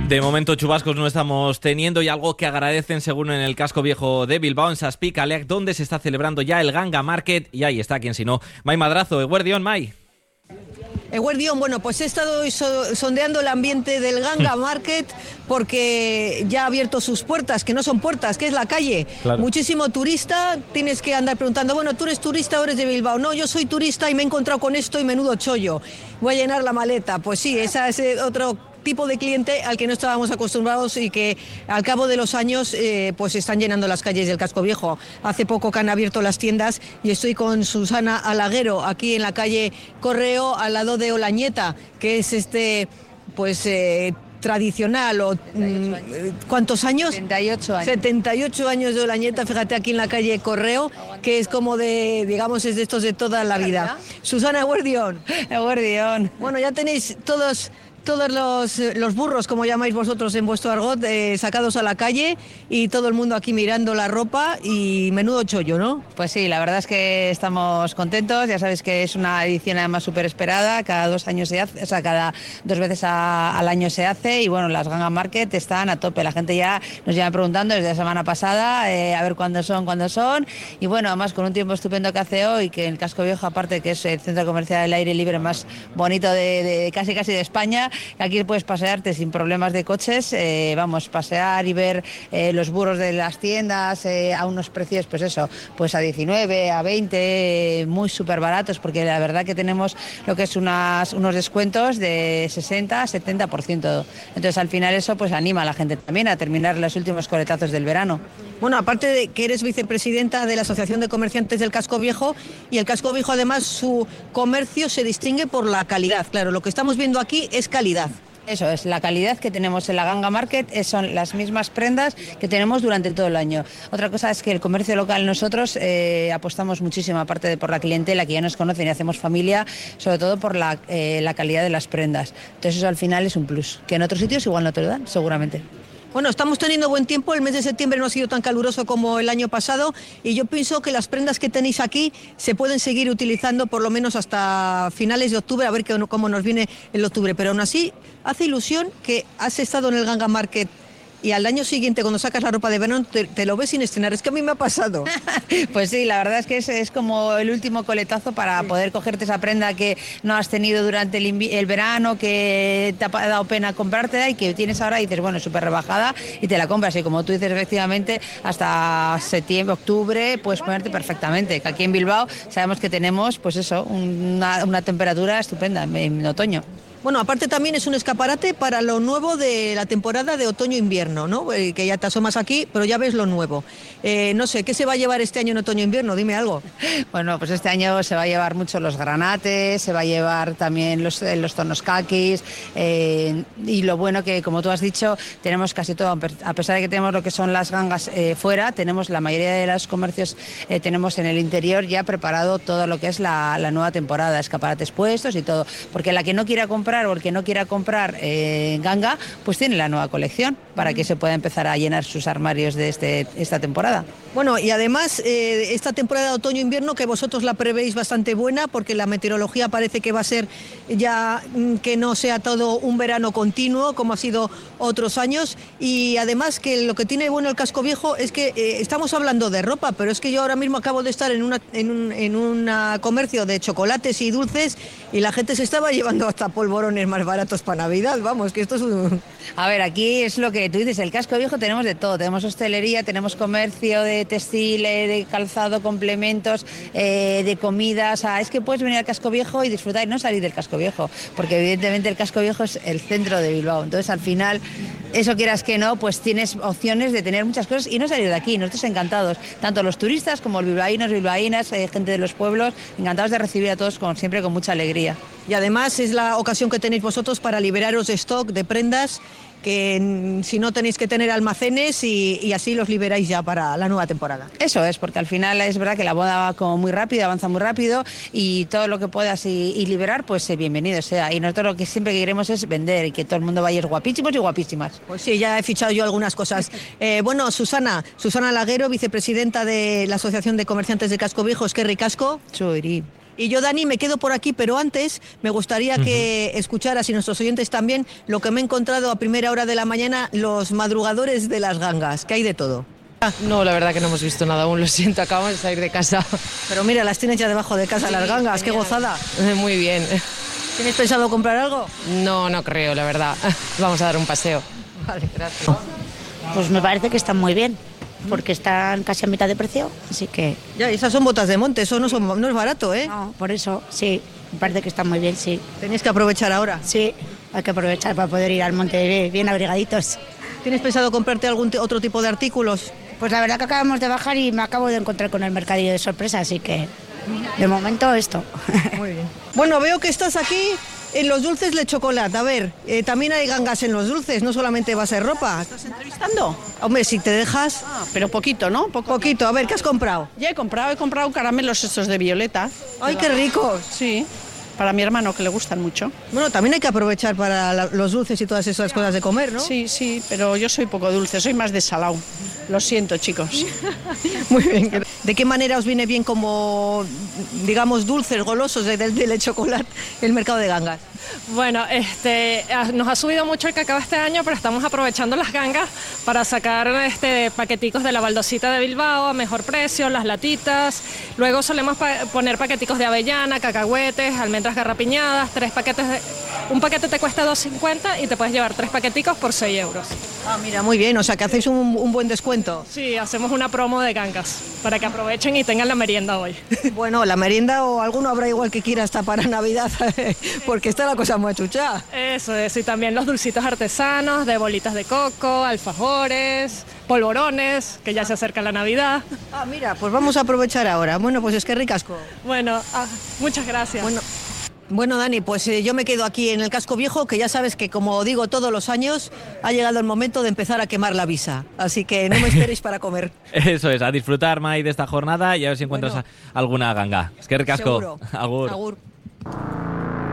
De momento chubascos no estamos teniendo, y algo que agradecen según en el casco viejo de Bilbao, en Saspik, Aleak, donde se está celebrando ya el Ganga Market, y ahí está, quien si no, Mai Madrazo. Eguerdión, Mai. Eguerdión, bueno, pues he estado sondeando el ambiente del Ganga Market porque ya ha abierto sus puertas, que no son puertas, que es la calle. Claro. Muchísimo turista, tienes que andar preguntando, bueno, ¿tú eres turista o eres de Bilbao? No, yo soy turista y me he encontrado con esto y menudo chollo. Voy a llenar la maleta. Pues sí, ese es otro tipo de cliente al que no estábamos acostumbrados y que al cabo de los años pues están llenando las calles del casco viejo. Hace poco que han abierto las tiendas y estoy con Susana Alaguero aquí en la calle Correo, al lado de Olañeta, que es pues tradicional, o ¿cuántos años? 78 años. 78 años de Olañeta, fíjate, aquí en la calle Correo, que es como de, digamos, es de estos de toda la vida. Susana Eguerdión. Eguerdión. Bueno, ya tenéis todos los burros, como llamáis vosotros en vuestro argot, sacados a la calle, y todo el mundo aquí mirando la ropa, y menudo chollo, ¿no? Pues sí, la verdad es que estamos contentos. Ya sabes que es una edición además súper esperada, cada 2 años se hace, o sea, cada 2 veces al año se hace, y bueno, las Ganga Market están a tope. La gente ya nos lleva preguntando desde la semana pasada a ver cuándo son, y bueno, además con un tiempo estupendo que hace hoy, que en el casco viejo, aparte que es el centro comercial del aire libre más bonito de casi de España. Aquí puedes pasearte sin problemas de coches, pasear y ver los burros de las tiendas a unos precios, pues eso, pues a 19, a 20, muy súper baratos, porque la verdad que tenemos lo que es unos descuentos de 60, 70%. Entonces al final eso pues anima a la gente también a terminar los últimos coletazos del verano. Bueno, aparte de que eres vicepresidenta de la Asociación de Comerciantes del Casco Viejo, y el Casco Viejo además su comercio se distingue por la calidad. Claro, lo que estamos viendo aquí es calidad. Eso es, la calidad que tenemos en la Ganga Market son las mismas prendas que tenemos durante todo el año. Otra cosa es que el comercio local, nosotros apostamos muchísimo, aparte por la clientela que ya nos conocen y hacemos familia, sobre todo por la calidad de las prendas. Entonces eso al final es un plus, que en otros sitios igual no te lo dan, seguramente. Bueno, estamos teniendo buen tiempo, el mes de septiembre no ha sido tan caluroso como el año pasado, y yo pienso que las prendas que tenéis aquí se pueden seguir utilizando por lo menos hasta finales de octubre, a ver cómo nos viene el octubre, pero aún así hace ilusión que has estado en el Ganga Market y al año siguiente, cuando sacas la ropa de verano, te lo ves sin estrenar. Es que a mí me ha pasado. Pues sí, la verdad es que es como el último coletazo para poder cogerte esa prenda que no has tenido durante el verano, que te ha dado pena comprártela y que tienes ahora y dices, bueno, súper rebajada, y te la compras. Y como tú dices, efectivamente, hasta septiembre, octubre, puedes ponerte perfectamente. Que aquí en Bilbao sabemos que tenemos, pues eso, una temperatura estupenda en otoño. Bueno, aparte también es un escaparate para lo nuevo de la temporada de otoño-invierno, ¿no? Que ya te asomas aquí, pero ya ves lo nuevo. No sé, ¿qué se va a llevar este año en otoño-invierno? Dime algo. Bueno, pues este año se va a llevar mucho los granates, se va a llevar también los tonos kakis, y lo bueno que, como tú has dicho, tenemos casi todo, a pesar de que tenemos lo que son las gangas fuera, tenemos la mayoría de los comercios, tenemos en el interior ya preparado todo lo que es la nueva temporada, escaparates puestos y todo, porque la que no quiera comprar o el que no quiera comprar ganga, pues tiene la nueva colección para que se pueda empezar a llenar sus armarios de esta temporada. Bueno, y además esta temporada de otoño-invierno, que vosotros la prevéis bastante buena, porque la meteorología parece que va a ser ya que no sea todo un verano continuo como ha sido otros años, y además que lo que tiene bueno el casco viejo es que estamos hablando de ropa, pero es que yo ahora mismo acabo de estar en un comercio de chocolates y dulces, y la gente se estaba llevando hasta polvorones más baratos para Navidad. Vamos, que esto es un... A ver, aquí es lo que tú dices, el casco viejo tenemos de todo, tenemos hostelería, tenemos comercio de textil, de calzado, complementos, de comida. O sea, es que puedes venir al casco viejo y disfrutar y no salir del casco viejo, porque evidentemente el casco viejo es el centro de Bilbao. Entonces al final, eso quieras que no, pues tienes opciones de tener muchas cosas y no salir de aquí. Nosotros encantados, tanto los turistas como los bilbaínos, bilbaínas, gente de los pueblos, encantados de recibir a todos como siempre con mucha alegría. Y además es la ocasión que tenéis vosotros para liberaros de stock, de prendas, que si no tenéis que tener almacenes, y así los liberáis ya para la nueva temporada. Eso es, porque al final es verdad que la boda va como muy rápido, avanza muy rápido, y todo lo que puedas y liberar, pues bienvenido sea. Y nosotros lo que siempre queremos es vender y que todo el mundo vaya guapísimos y guapísimas. Pues sí, ya he fichado yo algunas cosas. Bueno, Susana Alaguero, vicepresidenta de la Asociación de Comerciantes de Casco Viejo, Esquerri Casco. Churi. Y yo, Dani, me quedo por aquí, pero antes me gustaría que escucharas, y nuestros oyentes también, lo que me he encontrado a primera hora de la mañana, los madrugadores de las gangas, que hay de todo. No, la verdad que no hemos visto nada aún, lo siento, acabamos de salir de casa. Pero mira, las tienes ya debajo de casa, las gangas, qué gozada. Muy bien. ¿Tienes pensado comprar algo? No creo, la verdad. Vamos a dar un paseo. Vale, gracias. Pues me parece que están muy bien, porque están casi a mitad de precio, así que... Ya, esas son botas de monte, eso no es barato, ¿eh? No, por eso, sí, me parece que están muy bien, sí. Tenéis que aprovechar ahora. Sí, hay que aprovechar para poder ir al monte bien abrigaditos. ¿Tienes pensado comprarte algún otro tipo de artículos? Pues la verdad que acabamos de bajar y me acabo de encontrar con el mercadillo de sorpresa, así que de momento esto. Muy bien. Bueno, veo que estás aquí en los dulces de chocolate. A ver, también hay gangas en los dulces, no solamente va a ser ropa. ¿Estás entrevistando? Hombre, si te dejas... Pero poquito, ¿no? Poquito. A ver, ¿qué has comprado? Ya he comprado caramelos estos de violeta. ¡Ay, qué ricos! Sí, para mi hermano que le gustan mucho. Bueno, también hay que aprovechar para los dulces y todas esas cosas de comer, ¿no? Sí, pero yo soy poco dulce, soy más de salado. Lo siento, chicos. Muy bien. ¿De qué manera os viene bien como, digamos, dulces, golosos del chocolate el mercado de gangas? Bueno, nos ha subido mucho el cacao este año, pero estamos aprovechando las gangas para sacar paqueticos de la baldosita de Bilbao a mejor precio, las latitas. Luego solemos poner paqueticos de avellana, cacahuetes, almendras garrapiñadas, un paquete te cuesta 2,50 y te puedes llevar 3 paqueticos por 6 euros. Ah, mira, muy bien, o sea que hacéis un buen descuento. Sí, hacemos una promo de gangas para que aprovechen y tengan la merienda hoy. Bueno, la merienda o alguno habrá igual que quiera hasta para Navidad, porque está la cosa muy achuchada. Eso es, y también los dulcitos artesanos de bolitas de coco, alfajores, polvorones, que ya se acerca la Navidad. Ah, mira, pues vamos a aprovechar ahora. Bueno, pues es que ricasco. Bueno, muchas gracias. Bueno, Dani, pues yo me quedo aquí en el casco viejo, que ya sabes que, como digo todos los años, ha llegado el momento de empezar a quemar la visa. Así que no me esperéis para comer. Eso es, a disfrutar, Mai, de esta jornada y a ver si encuentras alguna ganga. Es que ricasco. Seguro. Agur. Agur.